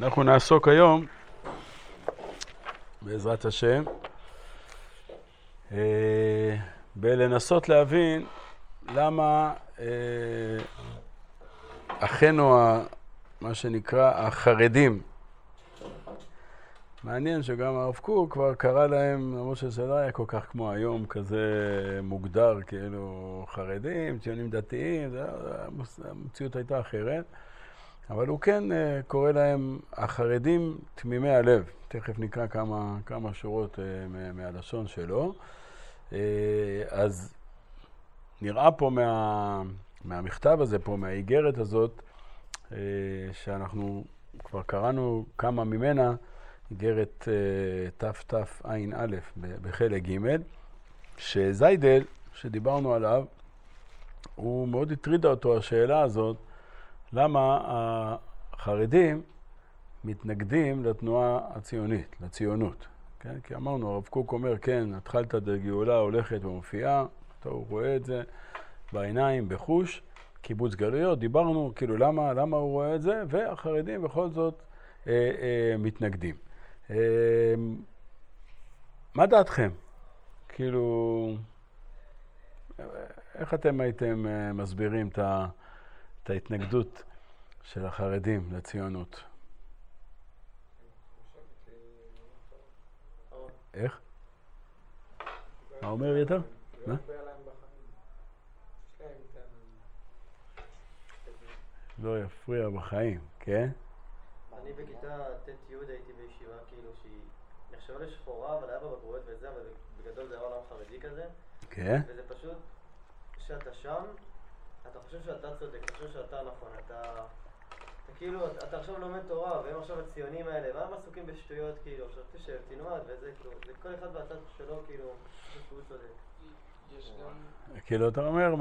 אנחנו נעסוק היום, בעזרת השם, בלנסות להבין למה אחינו, מה שנקרא, החרדים. מעניין שגם הרב קוק כבר קרא להם, למרות שזה לא היה כל כך כמו היום, כזה מוגדר, כאילו חרדים, ציונים דתיים, המציאות הייתה אחרת. אבל הוא כן קורא להם החרדים תמימי הלב. תכף נקרא כמה שורות מהלשון שלו. אז נראה פה מהמכתב הזה, פה מהאיגרת הזאת, שאנחנו כבר קראנו כמה ממנה, איגרת תתע"א בחלק ג', שזיידל, שדיברנו עליו, הוא מאוד הטרידה אותו השאלה הזאת, למה החרדים מתנגדים לתנועה הציונית, לציונות. כן? כי אמרנו, הרב קוק אומר, כן, התחלת דגאולה הולכת ומופיעה, הוא רואה את זה בעיניים, בחוש, קיבוץ גלויות, דיברנו, כאילו, למה הוא רואה את זה, והחרדים בכל זאת מתנגדים. מה דעתכם? כאילו, איך אתם הייתם מסבירים את ההתנגדות של החרדים לציונות? איך? מה אומר יותר? מה? לא יפריע בחיים, כן? אני בכיתה ט'-י' הייתי בישיבה כאילו שהיא נחשבה לשחורה, אבל היה בה בגרויות וזה, אבל בגדול זה היה עולם חרדי כזה. כן? וזה פשוט, כשאתה שם, אתה חושב שאתה צודק, אתה חושב שאתה נכון, אתה כאילו, אתה עכשיו לומד תורה, והם עכשיו הציונים האלה, והם עסוקים בשטויות כאילו, עכשיו תשב, תלמד, וזה כאילו, זה כל אחד בצד שלו כאילו, שהוא צודק. יש גם... כאילו, אתה אומר,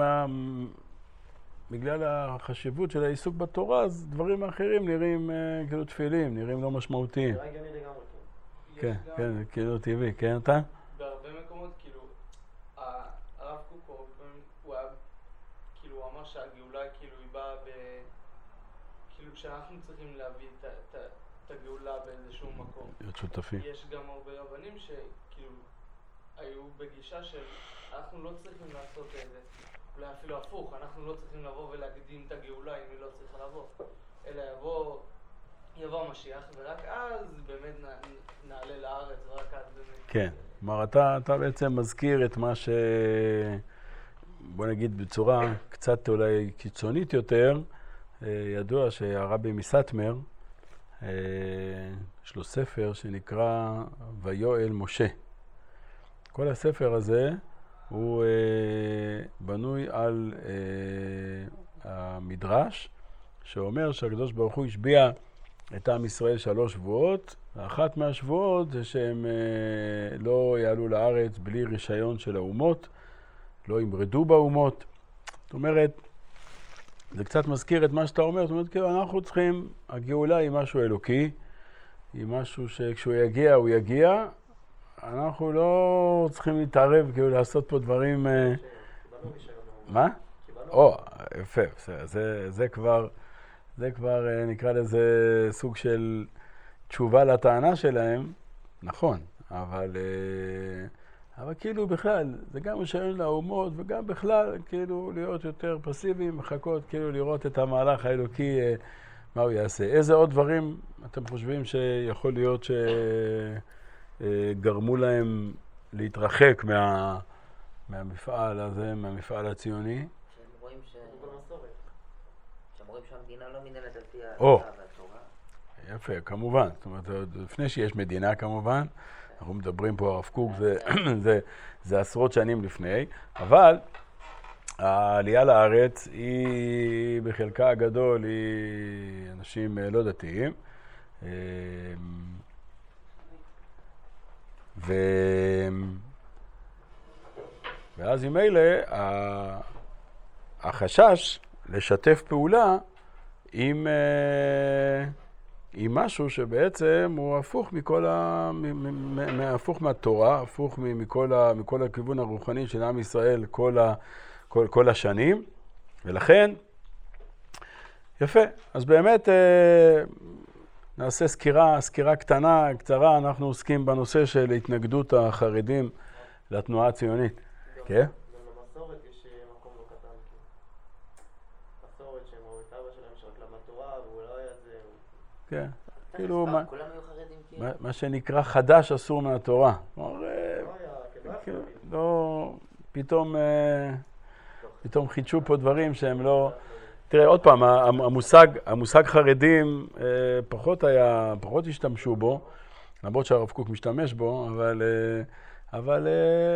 בגלל החשיבות של העיסוק בתורה, אז דברים אחרים נראים כאילו תפילים, נראים לא משמעותיים. זה הגיוני לגמרי. כן, כן, כאילו טבעי, כן אתה? בהרבה מקומות, כאילו, הרב קוק, הוא היה, כאילו, הוא אמר שהגאולה, כאילו, היא באה כאילו, כשאנחנו צריכים להביא את הגאולה באיזשהו מקום. להיות שותפים. יש גם הרבה רבנים שכאילו, היו בגישה של, אנחנו לא צריכים לעשות את זה. אולי אפילו הפוך, אנחנו לא צריכים לבוא ולהקדים את הגאולה אם היא לא צריכה לבוא, אלא יבוא המשיח, ורק אז באמת נעלה לארץ, ורק אז באמת... כן, כלומר אתה בעצם מזכיר את מה בוא נגיד בצורה קצת אולי קיצונית יותר, ידוע שהרבי מסטמר, יש לו ספר שנקרא ויואל משה. כל הספר הזה הוא בנוי על המדרש, שאומר שהקדוש ברוך הוא השביע את עם ישראל 3 שבועות, ואחת מהשבועות זה שהם לא יעלו לארץ בלי רישיון של האומות, לא ימרדו באומות. זאת אומרת, זה קצת מזכיר את מה שאתה אומר, זאת אומרת, כאילו אנחנו צריכים, הגאולה היא משהו אלוקי, היא משהו שכשהוא יגיע, הוא יגיע, אנחנו לא צריכים להתערב, כאילו לעשות פה דברים... מה? יפה, זה כבר נקרא לזה סוג של תשובה לטענה שלהם, נכון, אבל כאילו בכלל, זה גם משאיר לאומות, וגם בכלל, כאילו להיות יותר פסיביים, מחכות, כאילו לראות את המהלך האלוקי, מה הוא יעשה. איזה עוד דברים אתם חושבים שיכול להיות גרמו להם להתרחק מהמפעל הזה, מהמפעל הציוני? שהם רואים שהמדינה לא מנהלת על פי התורה והתורה. יפה, כמובן. זאת אומרת, לפני שיש מדינה כמובן, אנחנו מדברים פה הרב קוק, זה עשרות שנים לפני, אבל העלייה לארץ היא בחלקה הגדול, היא אנשים לא דתיים, ואז עם אלה, החשש לשתף פעולה עם משהו שבעצם הוא הפוך הפוך מהתורה, הפוך מכל הכיוון הרוחני של עם ישראל כל השנים, ולכן, יפה, אז באמת נעשה סקירה קצרה, אנחנו עוסקים בנושא של התנגדות החרדים לתנועה הציונית. כן? גם במסורת יש מקום לא קטן. מסורת שהם ראו את אבא שלהם שרק למד תורה, והוא לא היה זה... כן. כאילו, כולם היו חרדים כאילו. מה שנקרא חדש אסור מהתורה. לא, פתאום חידשו פה דברים שהם לא... תראה, עוד פעם, המושג חרדים פחות השתמשו בו, למרות שהרב קוק משתמש בו, אבל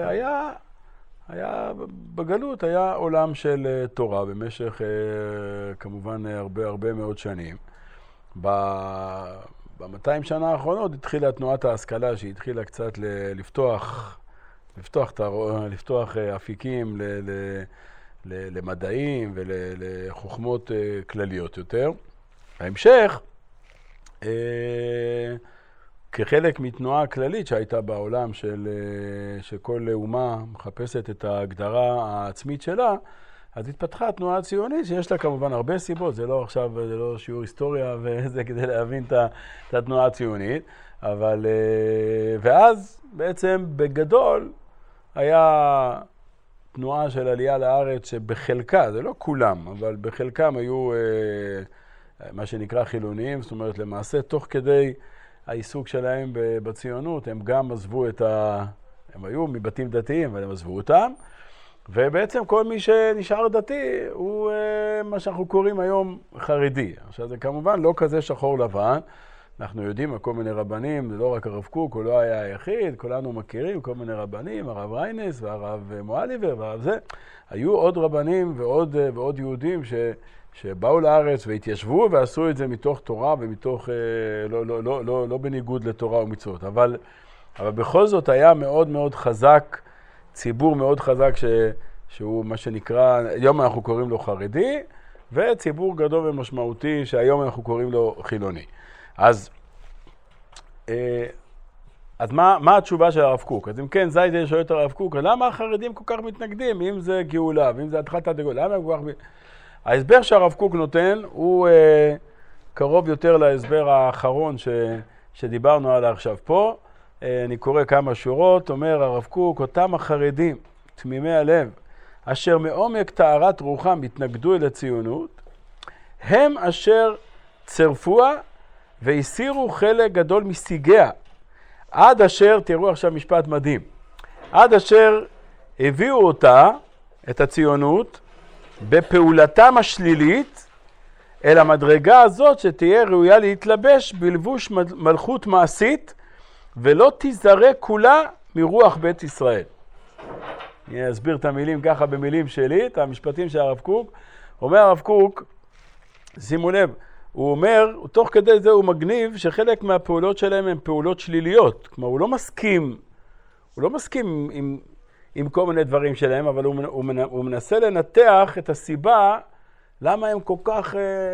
היה בגלות, היה עולם של תורה במשך כמובן הרבה מאוד שנים. ב-200 שנה האחרונות התחילה תנועת ההשכלה, שהיא התחילה קצת לפתוח אפיקים למדעים ולחוכמות כלליות יותר. ההמשך, כחלק מתנועה כללית שהייתה בעולם שכל אומה מחפשת את ההגדרה העצמית שלה, אז התפתחה התנועה הציונית, שיש לה כמובן הרבה סיבות, זה לא שיעור היסטוריה וזה כדי להבין את התנועה הציונית, אבל, ואז בעצם בגדול היה תנועה של עלייה לארץ שבחלקה, זה לא כולם, אבל בחלקם היו מה שנקרא חילוניים, זאת אומרת למעשה תוך כדי העיסוק שלהם בציונות, הם גם עזבו הם היו מבתים דתיים, אבל הם עזבו אותם, ובעצם כל מי שנשאר דתי הוא מה שאנחנו קוראים היום חרדי. עכשיו זה כמובן לא כזה שחור לבן, אנחנו יודעים על כל מיני רבנים, זה לא רק הרב קוק, הוא לא היה היחיד, כולנו מכירים כל מיני רבנים, הרב ריינס והרב מואליבר והרב זה. היו עוד רבנים ועוד יהודים שבאו לארץ והתיישבו ועשו את זה מתוך תורה ומתוך, לא בניגוד לתורה ומצוות. אבל בכל זאת היה מאוד מאוד חזק, ציבור מאוד חזק שהוא מה שנקרא, היום אנחנו קוראים לו חרדי, וציבור גדול ומשמעותי שהיום אנחנו קוראים לו חילוני. אז מה התשובה של הרב קוק? אז אם כן, זיידל שואל את הרב קוק, למה החרדים כל כך מתנגדים? אם זה גאולה, ואם זה התחלת הגאולה, למה הם כל כך... ההסבר שהרב קוק נותן הוא קרוב יותר להסבר האחרון שדיברנו עליו עכשיו פה. אני קורא כמה שורות, אומר הרב קוק, אותם החרדים, תמימי הלב, אשר מעומק טהרת רוחם התנגדו אל הציונות, הם אשר צרפוה והסירו חלק גדול משיגיה, עד אשר, תראו עכשיו משפט מדהים, עד אשר הביאו אותה, את הציונות, בפעולתם השלילית, אל המדרגה הזאת שתהיה ראויה להתלבש בלבוש מלכות מעשית, ולא תיזרק כולה מרוח בית ישראל. אני אסביר את המילים ככה במילים שלי, את המשפטים של הרב קוק. אומר הרב קוק, שימו לב, הוא אומר, תוך כדי זה הוא מגניב שחלק מהפעולות שלהם הן פעולות שליליות. כלומר, הוא לא מסכים עם כל מיני דברים שלהם, אבל הוא מנסה לנתח את הסיבה למה הם כל כך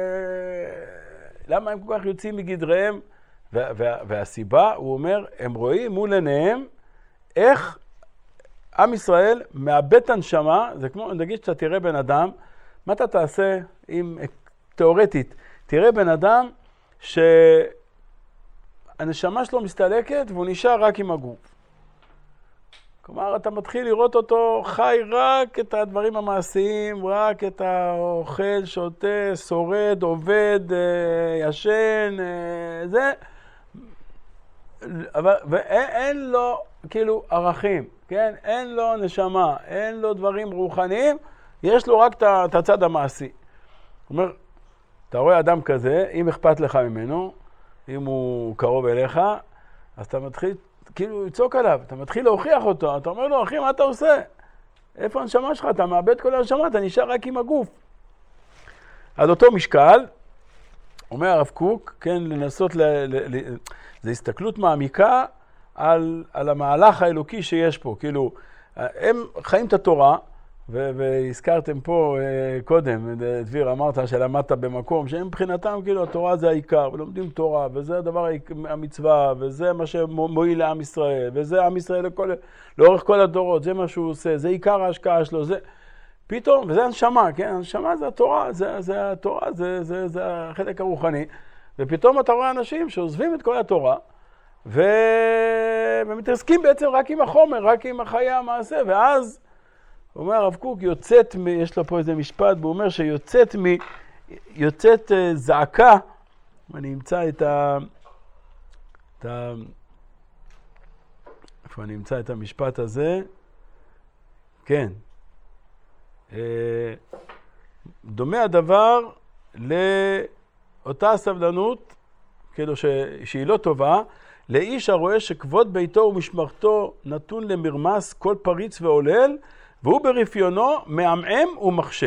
יוצאים מגדריהם. והסיבה, הוא אומר, הם רואים מול עיניהם איך עם ישראל מאבד את הנשמה. זה כמו, נגיד שאתה תראה בן אדם, מה אתה תעשה אם, תיאורטית, תראה בן אדם שהנשמה שלו מסתלקת והוא נשאר רק עם הגוף. כלומר, אתה מתחיל לראות אותו חי רק את הדברים המעשיים, רק את האוכל, שותה, שורד, עובד, ישן, זה. ואין לו כאילו ערכים, כן? אין לו נשמה, אין לו דברים רוחניים, יש לו רק את הצד המעשי. זאת אומרת, אתה רואה אדם כזה, אם אכפת לך ממנו, אם הוא קרוב אליך, אז אתה מתחיל כאילו לצעוק עליו, אתה מתחיל להוכיח אותו, אתה אומר לו, אחי, מה אתה עושה? איפה הנשמה שלך? אתה מאבד כל הנשמה, אתה נשאר רק עם הגוף. על אותו משקל, אומר הרב קוק, כן, לנסות, זה הסתכלות מעמיקה על המהלך האלוקי שיש פה. כאילו, הם חיים את התורה, והזכרתם פה קודם, דביר, אמרת שלמדת במקום, שהם מבחינתם, כאילו, התורה זה העיקר, ולומדים תורה, וזה הדבר המצווה, וזה מה שמועיל לעם ישראל, וזה עם ישראל לאורך כל הדורות, זה מה שהוא עושה, זה עיקר ההשקעה שלו, זה... פתאום, וזה הנשמה, כן? הנשמה זה התורה, זה התורה, זה החלק הרוחני. ופתאום אתה רואה אנשים שעוזבים את כל התורה, ומתעסקים בעצם רק עם החומר, רק עם החיי המעשה, ואז, הוא אומר הרב קוק, יש לו פה איזה משפט, והוא אומר יוצאת זעקה, ואני אמצא איפה אני אמצא את המשפט הזה? כן. דומה הדבר לאותה סבלנות, כאילו שהיא לא טובה, לאיש הרואה שכבוד ביתו ומשמרתו נתון למרמס כל פריץ ועולל, והוא ברפיונו מעמעם ומחשה.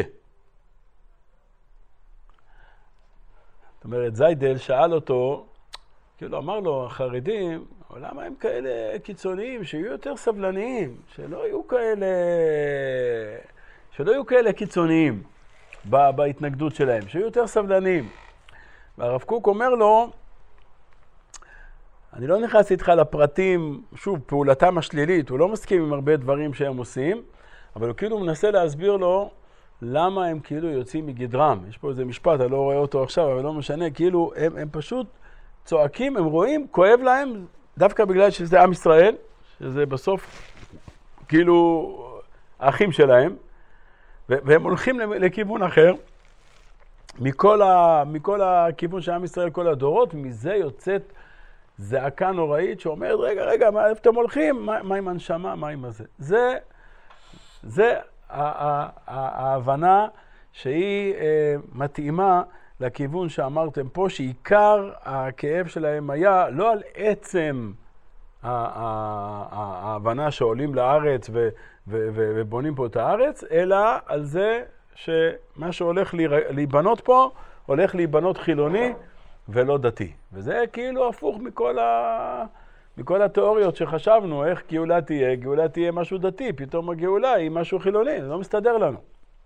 זאת אומרת, זיידל שאל אותו, כאילו אמר לו, החרדים, למה הם כאלה קיצוניים, שיהיו יותר סבלניים, שלא יהיו כאלה קיצוניים בהתנגדות שלהם, שיהיו יותר סבלניים. והרב קוק אומר לו, אני לא נכנס איתך לפרטים, שוב, פעולתם השלילית, הוא לא מסכים עם הרבה דברים שהם עושים, אבל הוא כאילו מנסה להסביר לו למה הם כאילו יוצאים מגדרם. יש פה איזה משפט, אני לא רואה אותו עכשיו, אבל לא משנה, כאילו הם פשוט צועקים, הם רואים, כואב להם, דווקא בגלל שזה עם ישראל, שזה בסוף כאילו האחים שלהם, והם הולכים לכיוון אחר, מכל הכיוון של עם ישראל, כל הדורות, מזה יוצאת זעקה נוראית שאומרת, רגע, איפה אתם הולכים? מה עם הנשמה? מה עם הזה? זה ההבנה שהיא מתאימה לכיוון שאמרתם פה, שעיקר הכאב שלהם היה לא על עצם ההבנה שעולים לארץ ובונים פה את הארץ, אלא על זה שמה שהולך להיבנות פה, הולך להיבנות חילוני ולא דתי. וזה כאילו הפוך מכל התיאוריות שחשבנו, איך גאולה תהיה. גאולה תהיה משהו דתי, פתאום הגאולה היא משהו חילוני, זה לא מסתדר לנו.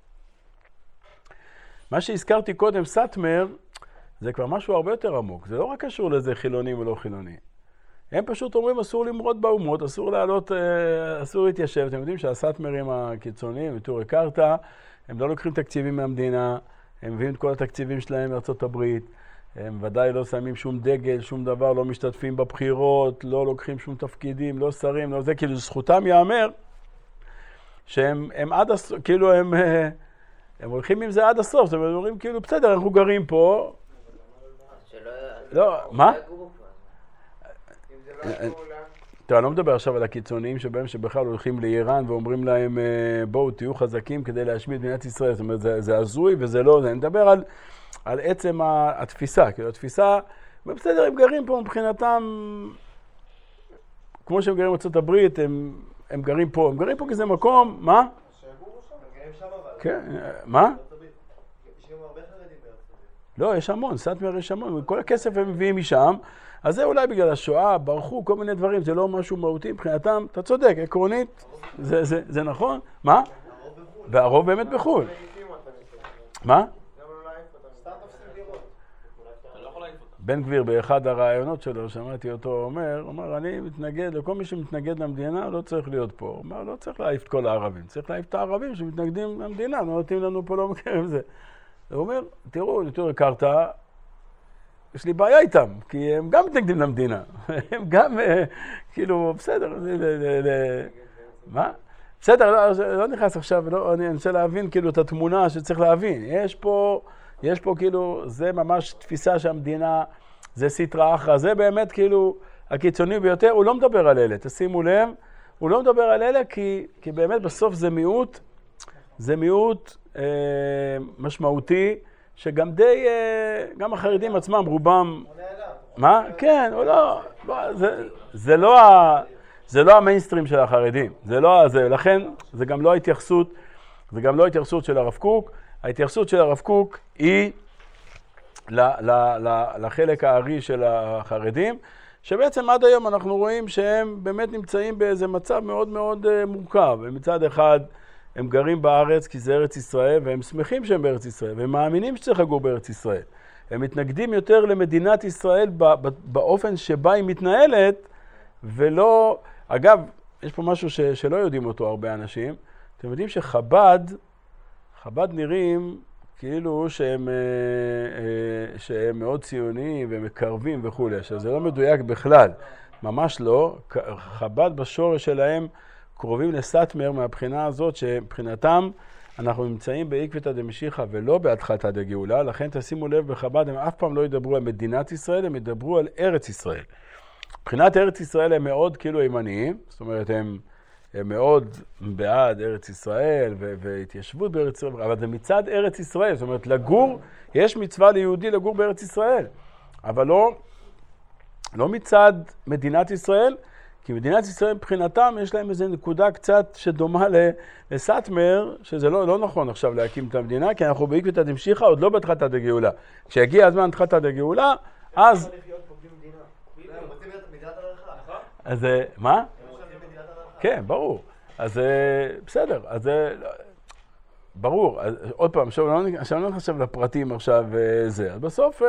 מה שהזכרתי קודם, סאטמר, זה כבר משהו הרבה יותר עמוק. זה לא רק קשור לזה חילוני ולא חילוני. הם פשוט אומרים, אסור למרוד באומות, אסור לעלות, אסור להתיישב. אתם יודעים שהסאטמרים הקיצוניים, וטורי קרתא, הם לא לוקחים תקציבים מהמדינה, הם מביאים את כל התקציבים שלהם מארצות הברית, הם ודאי לא שמים שום דגל, שום דבר, לא משתתפים בבחירות, לא לוקחים שום תפקידים, לא שרים, לא זה, כאילו זכותם יאמר, שהם עד הסוף, כאילו הם הולכים עם זה עד הסוף, זאת אומרת, הם אומרים כאילו, בסדר, אנחנו גרים פה. לא, מה? אני לא מדבר עכשיו על הקיצוניים שבהם שבכלל הולכים לאיראן ואומרים להם, בואו תהיו חזקים כדי להשמיד מדינת ישראל. זאת אומרת, זה הזוי וזה לא, אני מדבר על עצם התפיסה. כאילו, התפיסה, בסדר, הם גרים פה מבחינתם, כמו שהם גרים בארצות הברית, הם גרים פה. הם גרים פה כי זה מקום, מה? שיגורו שם, הם גרים שם אבל. כן, מה? יש גם הרבה חרדים בארצות הברית. לא, יש המון, סאטמר יש המון, כל הכסף הם מביאים משם, אז זה אולי בגלל השואה, ברחו, כל מיני דברים, זה לא משהו מהותי מבחינתם, אתה צודק, עקרונית, זה נכון, מה? והרוב באמת בחו"ל. מה? בן גביר באחד הרעיונות שלו, שמעתי אותו אומר, אני מתנגד, לכל מי שמתנגד למדינה לא צריך להיות פה. הוא אומר, לא צריך להעיף את כל הערבים, צריך להעיף את הערבים שמתנגדים למדינה, לא נותנים לנו פה, לא מכירים זה. הוא אומר, תראו, טורי קרתא, יש לי בעיה איתם, כי הם גם מתנגדים למדינה. הם גם, כאילו, בסדר, מה? בסדר, לא נכנס עכשיו, אני רוצה להבין כאילו את התמונה שצריך להבין. יש פה כאילו, זה ממש תפיסה שהמדינה, זה סטרא אחרא, זה באמת כאילו הקיצוני ביותר, הוא לא מדבר על אלה, תשימו לב, הוא לא מדבר על אלה כי באמת בסוף זה מיעוט משמעותי, שגם גם החרדים עצמם, רובם, מה? כן, או לא, זה לא המיינסטרים של החרדים, לכן זה גם לא ההתייחסות של הרב קוק, ההתייחסות של הרב קוק היא לחלק הארי של החרדים, שבעצם עד היום אנחנו רואים שהם באמת נמצאים באיזה מצב מאוד מאוד מורכב. ומצד אחד הם גרים בארץ כי זה ארץ ישראל, והם שמחים שהם בארץ ישראל, והם מאמינים שצריך לגור בארץ ישראל. הם מתנגדים יותר למדינת ישראל באופן שבה היא מתנהלת, ולא... אגב, יש פה משהו שלא יודעים אותו הרבה אנשים. אתם יודעים שחב"ד נראים כאילו שהם מאוד ציוניים ומקרבים וכו', שזה לא מדויק בכלל, ממש לא. חב"ד בשורש שלהם קרובים לסאטמר מהבחינה הזאת, שמבחינתם אנחנו נמצאים בעקבתא דמשיחא ולא בהתחלתא דגאולה, לכן תשימו לב בחב"ד, הם אף פעם לא ידברו על מדינת ישראל, הם ידברו על ארץ ישראל. מבחינת ארץ ישראל הם מאוד כאילו ימניים, זאת אומרת הם מאוד בעד ארץ ישראל והתיישבות בארץ ישראל, אבל זה מצד ארץ ישראל, זאת אומרת לגור, יש מצווה ליהודי לגור בארץ ישראל, אבל לא מצד מדינת ישראל, כי מדינת ישראל מבחינתם יש להם איזו נקודה קצת שדומה לסאטמר, שזה לא נכון עכשיו להקים את המדינה, כי אנחנו בעקבתא דמשיחא עוד לא בהתחלתא דגאולה. כשיגיע הזמן התחלתא דגאולה, אז... אז מה? כן, ברור. אז בסדר, אז ברור. עוד פעם, עכשיו אני לא חושב לפרטים עכשיו זה. אז בסוף...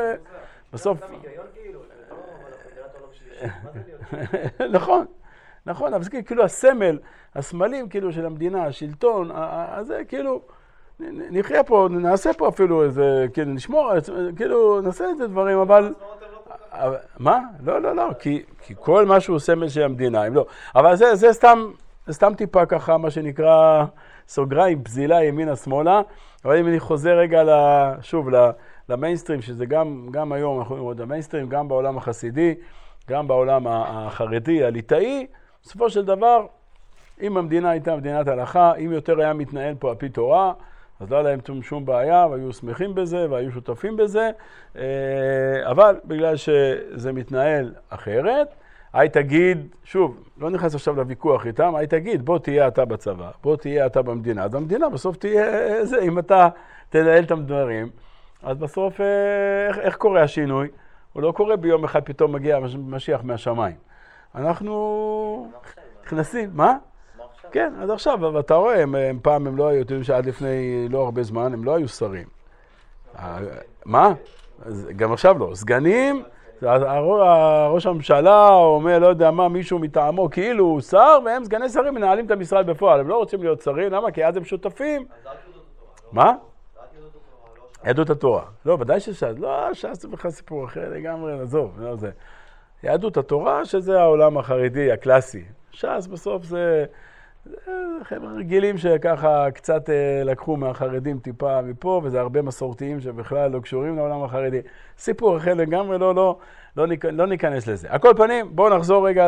נכון, אבל זה כאילו הסמל, הסמלים כאילו של המדינה, השלטון, אז זה כאילו, נחיה פה, נעשה פה אפילו איזה, כאילו נשמור, כאילו נעשה את זה דברים, אבל... מה? לא, כי כל משהו הוא סמל של המדינה, אם לא. אבל זה סתם טיפה ככה, מה שנקרא סוגריים, פזילה ימינה-שמאלה, אבל אם אני חוזר רגע שוב למיינסטרים, שזה גם היום אנחנו רואים עוד המיינסטרים, גם בעולם החסידי, גם בעולם החרדי, הליטאי, בסופו של דבר, אם המדינה הייתה מדינת הלכה, אם יותר היה מתנהל פה על פי תורה, אז לא היה להם שום בעיה, והיו שמחים בזה, והיו שותפים בזה, אבל בגלל שזה מתנהל אחרת, היית תגיד, שוב, לא נכנס עכשיו לוויכוח איתם, היית תגיד, בוא תהיה אתה בצבא, בוא תהיה אתה במדינה, אז המדינה בסוף תהיה זה, אם אתה תנהל את הדברים, אז בסוף איך קורה השינוי? הוא לא קורה ביום אחד פתאום מגיע משיח מהשמיים. אנחנו נכנסים, מה? כן, אז עכשיו, אבל אתה רואה, פעם הם לא היו, אתם יודעים שעד לפני לא הרבה זמן, הם לא היו שרים. מה? גם עכשיו לא. סגנים, ראש הממשלה אומר, לא יודע מה, מישהו מטעמו, כאילו הוא שר, והם סגני שרים מנהלים את המשרד בפועל. הם לא רוצים להיות שרים, למה? כי אז הם שותפים. מה? יהדות התורה. לא, ודאי שש"ס. לא, ש"ס זה בכלל סיפור אחר לגמרי, עזוב, לא זה. יהדות התורה, שזה העולם החרדי, הקלאסי. ש"ס בסוף זה חבר'ה רגילים שככה קצת לקחו מהחרדים טיפה מפה, וזה הרבה מסורתיים שבכלל לא קשורים לעולם החרדי. סיפור אחר לגמרי, לא ניכנס לזה. על כל פנים, בואו נחזור רגע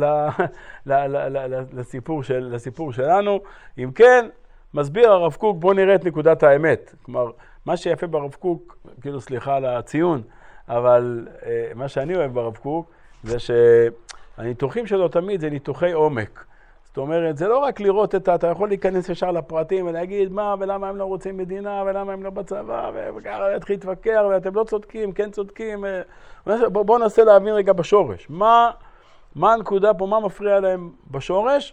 לסיפור שלנו. אם כן, מסביר הרב קוק, בואו נראה את נקודת האמת. כלומר, מה שיפה ברב קוק, כאילו סליחה על הציון, אבל מה שאני אוהב ברב קוק, זה שהניתוחים שלו תמיד זה ניתוחי עומק. זאת אומרת, זה לא רק לראות אתה יכול להיכנס ישר לפרטים ולהגיד מה ולמה הם לא רוצים מדינה ולמה הם לא בצבא וככה להתחיל להתווכח ואתם לא צודקים, כן צודקים. בואו ננסה להבין רגע בשורש. מה הנקודה פה, מה מפריע להם בשורש?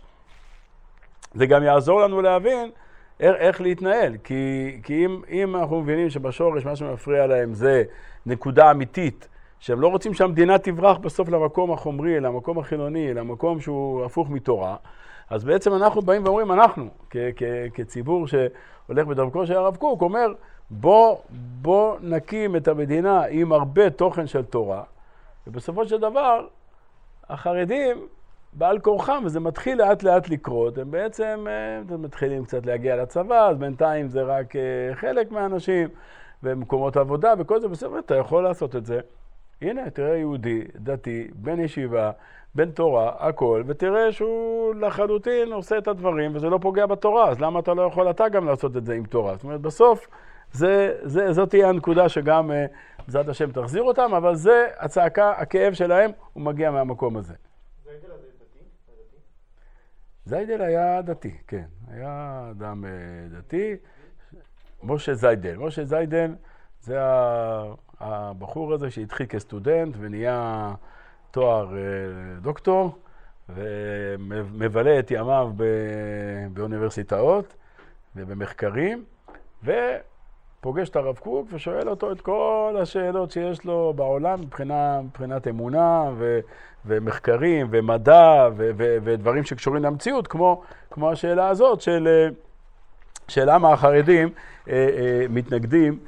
זה גם יעזור לנו להבין איך להתנהל. כי אם אנחנו מבינים שבשורש מה שמפריע להם זה נקודה אמיתית, שהם לא רוצים שהמדינה תברח בסוף למקום החומרי, למקום החילוני, למקום שהוא הפוך מתורה, אז בעצם אנחנו באים ואומרים, אנחנו, כציבור שהולך בדרכו של הרב קוק, אומר, בוא נקים את המדינה עם הרבה תוכן של תורה, ובסופו של דבר, החרדים, בעל כורחם, וזה מתחיל לאט לאט לקרות, הם בעצם מתחילים קצת להגיע לצבא, אז בינתיים זה רק חלק מהאנשים, ומקומות עבודה, וכל זה בסדר, אתה יכול לעשות את זה. הנה, תראה יהודי, דתי, בן ישיבה, בן תורה, הכל, ותראה שהוא לחלוטין עושה את הדברים, וזה לא פוגע בתורה, אז למה אתה לא יכול אתה גם לעשות את זה עם תורה? זאת אומרת, בסוף, זאת תהיה הנקודה שגם בעזרת השם תחזיר אותם, אבל זה הצעקה, הכאב שלהם, הוא מגיע מהמקום הזה. זיידל הזה דתי? זיידל היה דתי, כן. היה אדם דתי. משה זיידל, זה הבחור הזה שהתחיל כסטודנט ונהיה תואר דוקטור, ומבלה את ימיו באוניברסיטאות ובמחקרים, ופוגש את הרב קוק ושואל אותו את כל השאלות שיש לו בעולם מבחינת אמונה ומחקרים ומדע ודברים שקשורים למציאות, כמו השאלה הזאת של שלמה החרדים מתנגדים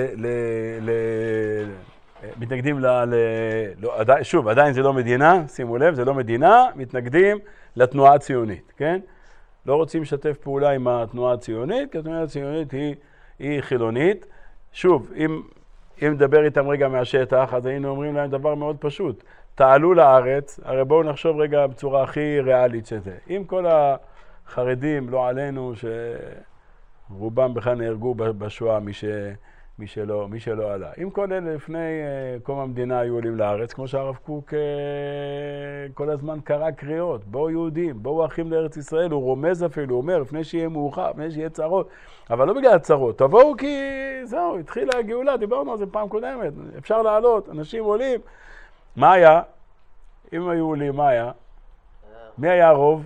שוב, עדיין זה לא מדינה, שימו לב, זה לא מדינה, מתנגדים לתנועה הציונית, כן? לא רוצים לשתף פעולה עם התנועה הציונית, כי התנועה הציונית היא חילונית. שוב, אם נדבר איתם רגע מהשטח, אז היינו אומרים להם דבר מאוד פשוט. תעלו לארץ, הרי בואו נחשוב רגע בצורה הכי ריאלית שזה. אם כל החרדים, לא עלינו, שרובם בכלל נהרגו בשואה, מי שלא עלה. אם כל אלה לפני קום המדינה היו עולים לארץ, כמו שהרב קוק כל הזמן קרא קריאות, בואו יהודים, בואו אחים לארץ ישראל, הוא רומז אפילו, הוא אומר, לפני שיהיה מאוחר, לפני שיהיה צרות, אבל לא בגלל הצרות, תבואו כי זהו, התחילה הגאולה, דיברנו על זה פעם קודמת, אפשר לעלות, אנשים עולים. מה היה? אם היו עולים, מה היה? מי היה הרוב?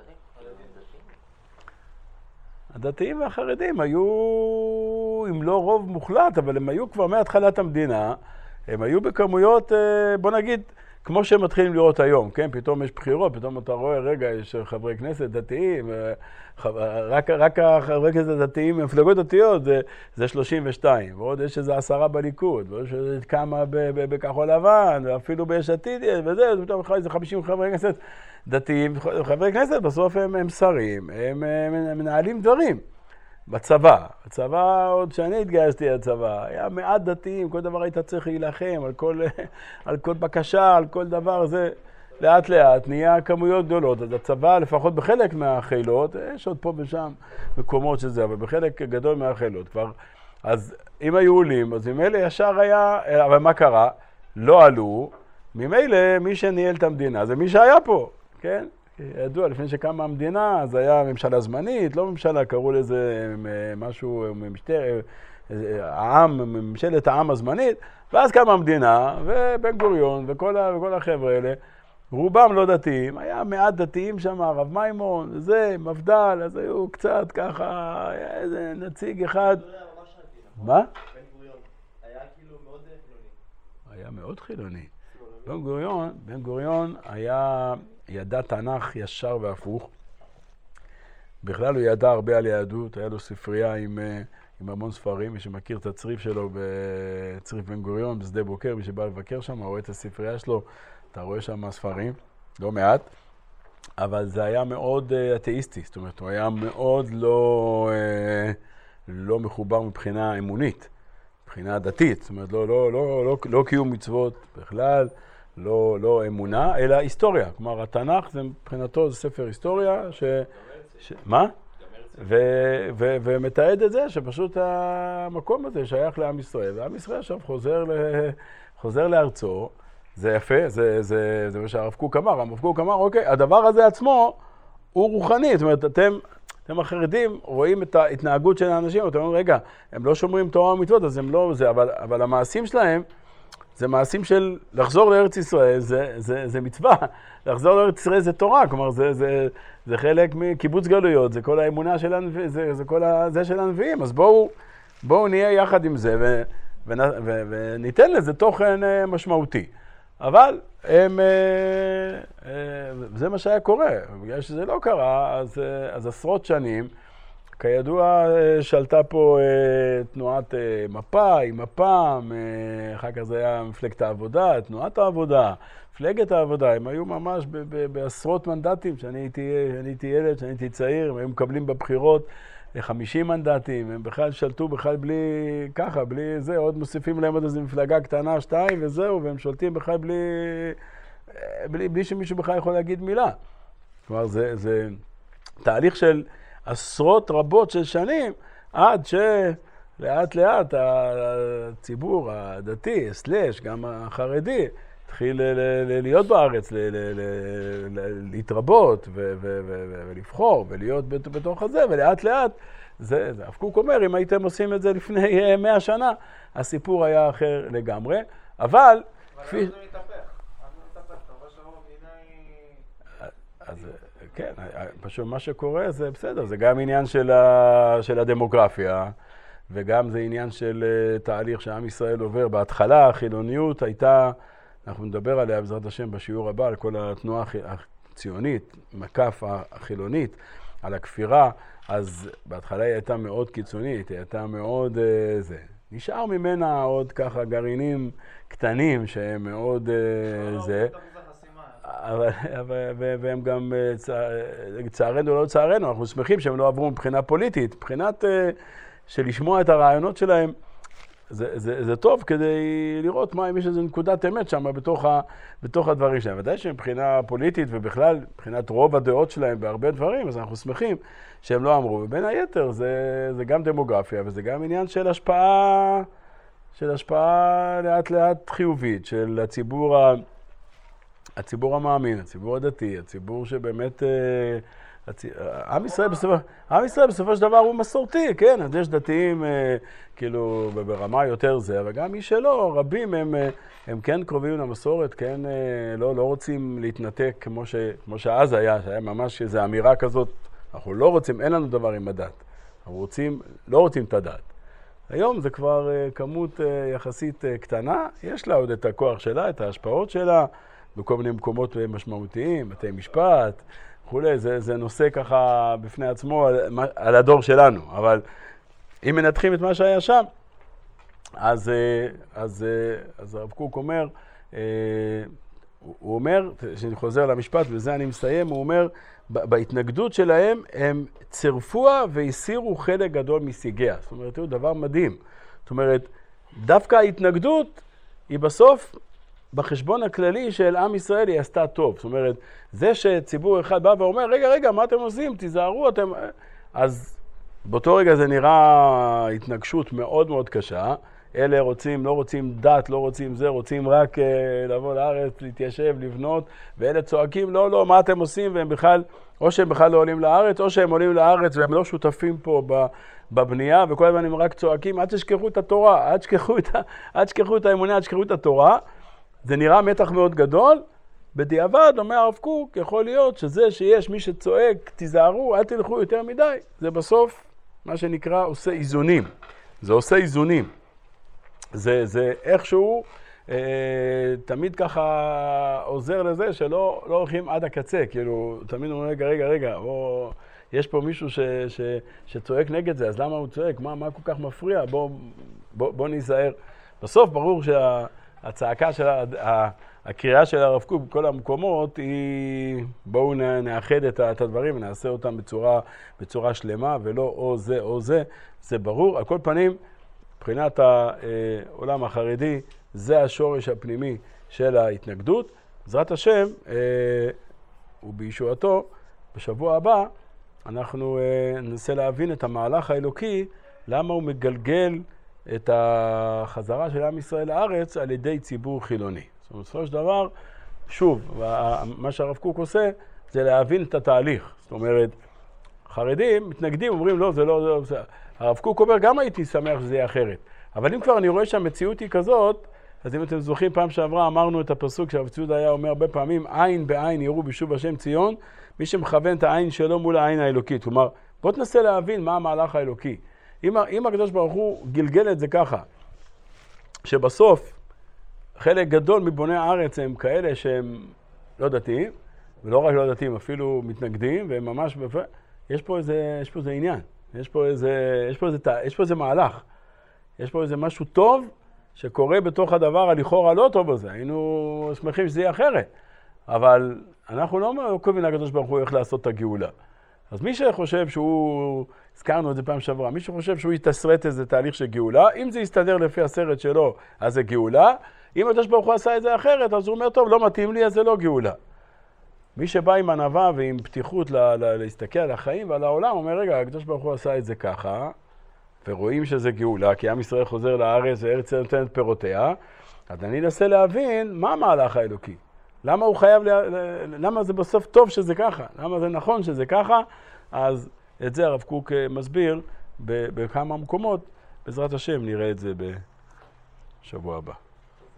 הדתיים והחרדים היו, אם לא רוב מוחלט, אבל הם היו כבר מהתחלת המדינה, הם היו בכמויות, בוא נגיד, כמו שהם מתחילים לראות היום, כן? פתאום יש בחירות, פתאום אתה רואה, רגע, יש חברי כנסת דתיים, רק החברי כנסת דתיים, מפלגות דתיות, זה 32, ועוד יש איזה 10 בליכוד, ועוד יש כמה בכחול לבן, ואפילו ביש עתיד, וזה, פתאום איזה 50 חברי כנסת דתיים, חברי כנסת בסוף הם שרים, הם מנהלים דברים. בצבא, עוד שאני התגייסתי לצבא, היה מעט דתיים, כל דבר היית צריך להילחם, על כל בקשה, על כל דבר, זה לאט לאט נהיה כמויות גדולות. אז הצבא, לפחות בחלק מהחילות, יש עוד פה ושם מקומות שזה, אבל בחלק גדול מהחילות כבר. אז אם היו עולים, אז ממילא ישר היה, אבל מה קרה? לא עלו, ממילא מי שניהל את המדינה זה מי שהיה פה, כן? ידוע, לפני שקמה המדינה, אז היה ממשלה זמנית, לא ממשלה, קראו לזה משהו, ממשלת העם הזמנית, ואז קמה המדינה, ובן גוריון, וכל החבר'ה האלה, רובם לא דתיים, היה מעט דתיים שם, הרב מימון, זה, מפדל, אז היו קצת ככה, היה איזה נציג אחד. מה? בן גוריון, היה כאילו מאוד חילוני. היה מאוד חילוני. בן גוריון היה... ידע תנ"ך ישר והפוך. בכלל הוא ידע הרבה על יהדות, היה לו ספרייה עם המון ספרים, מי שמכיר את הצריף שלו בצריף בן גוריון, בשדה בוקר, מי שבא לבקר שם, רואה את הספרייה שלו, אתה רואה שם ספרים, לא מעט, אבל זה היה מאוד אתאיסטי, זאת אומרת, הוא היה מאוד לא מחובר מבחינה אמונית, מבחינה דתית, זאת אומרת, לא קיום מצוות בכלל, לא אמונה, אלא היסטוריה. כלומר, התנ"ך זה מבחינתו זה ספר היסטוריה, מה? ומתעד את זה שפשוט המקום הזה שייך לעם ישראל, ועם ישראל עכשיו חוזר לארצו, זה יפה, זה מה שהרב קוק אמר, הרב קוק אמר, אוקיי, הדבר הזה עצמו הוא רוחני, זאת אומרת, אתם החרדים רואים את ההתנהגות של האנשים, אתם אומרים, רגע, הם לא שומרים תורה ומצוות, אז הם לא זה, אבל המעשים שלהם, זה מעשים של לחזור לארץ ישראל, זה מצווה. לחזור לארץ ישראל זה תורה, כלומר זה חלק מקיבוץ גלויות, זה כל האמונה של הנביאים, זה כל זה של הנביאים. אז בואו נהיה יחד עם זה וניתן לזה תוכן משמעותי. אבל זה מה שהיה קורה. בגלל שזה לא קרה, אז עשרות שנים, כידוע שלטה פה תנועת מפא"י, מפ"ם, אחר כך זה היה מפלגת העבודה, תנועת העבודה, מפלגת העבודה, הם היו ממש בעשרות מנדטים, שאני הייתי ילד, שאני הייתי צעיר, הם היו מקבלים בבחירות 50 מנדטים, הם בכלל שלטו בכלל בלי ככה, בלי זה, עוד מוסיפים להם עוד איזו מפלגה קטנה, 2 וזהו, והם שולטים בכלל בלי שמישהו בכלל יכול להגיד מילה. כלומר, זה תהליך של עשרות רבות של שנים, עד שלאט לאט הציבור הדתי, גם החרדי, התחיל להיות בארץ, להתרבות ולבחור ולהיות בתוך הזה, ולאט לאט, הרב קוק אומר, אם הייתם עושים את זה לפני 100 שנה, הסיפור היה אחר לגמרי, אבל... אבל זה מתהפך, אתה רואה שהרוב המדינה היא... אז... כן, פשוט מה שקורה זה בסדר, זה גם עניין של הדמוגרפיה, וגם זה עניין של תהליך שעם ישראל עובר. בהתחלה החילוניות הייתה, אנחנו נדבר עליה בעזרת השם בשיעור הבא, על כל התנועה הציונית, מקף החילונית, על הכפירה, אז בהתחלה היא הייתה מאוד קיצונית, היא הייתה מאוד זה. נשאר ממנה עוד ככה גרעינים קטנים שהם מאוד זה. והם גם, לצערנו או לא לצערנו, אנחנו שמחים שהם לא עברו מבחינה פוליטית, מבחינת של לשמוע את הרעיונות שלהם, זה טוב כדי לראות מה אם יש איזו נקודת אמת שם בתוך הדברים שלהם. ודאי שמבחינה פוליטית ובכלל, מבחינת רוב הדעות שלהם בהרבה דברים, אז אנחנו שמחים שהם לא אמרו. ובין היתר זה גם דמוגרפיה וזה גם עניין של השפעה לאט לאט חיובית של הציבור המאמין, הציבור הדתי, הציבור שבאמת, עם ישראל בסופו של דבר הוא מסורתי, כן? אז יש דתיים כאילו ברמה יותר זה, אבל גם מי שלא, רבים הם כן קרובים למסורת, כן לא רוצים להתנתק כמו שאז היה, שהיה ממש איזו אמירה כזאת, אנחנו לא רוצים, אין לנו דבר עם הדת, אנחנו לא רוצים את הדת. היום זה כבר כמות יחסית קטנה, יש לה עוד את הכוח שלה, את ההשפעות שלה, בכל מיני מקומות משמעותיים, בתי משפט, וכולי, זה נושא ככה בפני עצמו על הדור שלנו, אבל אם מנתחים את מה שהיה שם, אז הרב קוק אומר, הוא אומר, שאני חוזר למשפט וזה אני מסיים, הוא אומר, בהתנגדות שלהם הם צירפוה והסירו חלק גדול משיגיה. זאת אומרת, הוא דבר מדהים. זאת אומרת, דווקא ההתנגדות היא בסוף בחשבון הכללי של עם ישראל היא עשתה טוב. זאת אומרת, זה שציבור אחד בא ואומר, רגע, מה אתם עושים? תיזהרו, אתם... אז באותו רגע זה נראה התנגשות מאוד מאוד קשה. אלה רוצים, לא רוצים דת, לא רוצים זה, רוצים רק לבוא לארץ, להתיישב, לבנות, ואלה צועקים, לא, מה אתם עושים? והם בכלל, או שהם בכלל לא עולים לארץ, או שהם עולים לארץ והם לא שותפים פה בבנייה, וכל הזמן הם רק צועקים, עד ששכחו את התורה, עד שכחו את האמונה, עד שכחו את התורה. זה נראה מתח מאוד גדול. בדיעבד, אומר הרב קוק, יכול להיות שזה שיש מי שצועק, תיזהרו, אל תלכו יותר מדי. זה בסוף מה שנקרא עושה איזונים. זה עושה איזונים. זה איכשהו תמיד ככה עוזר לזה שלא הולכים עד הקצה. כאילו, תמיד אומרים, רגע, יש פה מישהו שצועק נגד זה, אז למה הוא צועק? מה כל כך מפריע? בוא ניזהר. בסוף ברור שהצעקה של הקריאה של הרב קוק בכל המקומות היא בואו נאחד את הדברים ונעשה אותם בצורה שלמה ולא או זה או זה. זה ברור. על כל פנים, מבחינת העולם החרדי, זה השורש הפנימי של ההתנגדות. בעזרת השם, ובישועתו, בשבוע הבא, אנחנו ננסה להבין את המהלך האלוקי, למה הוא מגלגל את החזרה של עם ישראל לארץ על ידי ציבור חילוני. זאת אומרת, בסופו של דבר, שוב, מה שהרב קוק עושה, זה להבין את התהליך. זאת אומרת, חרדים מתנגדים, אומרים, לא, זה לא, זה... הרב קוק אומר, גם הייתי שמח שזה יהיה אחרת. אבל אם כבר אני רואה שהמציאות היא כזאת, אז אם אתם זוכרים, פעם שעברה אמרנו את הפסוק שהרב צבי יהודה היה אומר הרבה פעמים, עין בעין יראו בשוב השם ציון, מי שמכוון את העין שלו מול העין האלוקית. כלומר, בוא תנסה להבין מה המהלך האלוקי. אם הקדוש ברוך הוא גלגל את זה ככה, שבסוף חלק גדול מבוני הארץ הם כאלה שהם לא דתיים, ולא רק לא דתיים, אפילו מתנגדים, והם ממש, יש פה איזה עניין. יש פה איזה מהלך. יש פה איזה משהו טוב שקורה בתוך הדבר הלכאורה לא טוב הזה. היינו שמחים שזה יהיה אחרת. אבל אנחנו לא קובעים לקדוש ברוך הוא איך לעשות את הגאולה. אז מי שחושב שהוא, הזכרנו את זה פעם שעברה, מי שחושב שהוא יתסרט איזה תהליך של גאולה, אם זה יסתדר לפי הסרט שלו, אז זה גאולה. אם הקדוש ברוך הוא עשה את זה אחרת, אז הוא אומר, טוב, לא מתאים לי, אז זה לא גאולה. מי שבא עם ענווה ועם פתיחות להסתכל על החיים ועל העולם, אומר, רגע, הקדוש ברוך הוא עשה את זה ככה, ורואים שזה גאולה, כי עם ישראל חוזר לארץ וארץ ישראל נותנת פירותיה, אז אני אנסה להבין מה המהלך האלוקי. למה הוא חייב, למה זה בסוף טוב שזה ככה? למה זה נכון שזה ככה? אז את זה הרב קוק מסביר בכמה מקומות. בעזרת השם נראה את זה בשבוע הבא.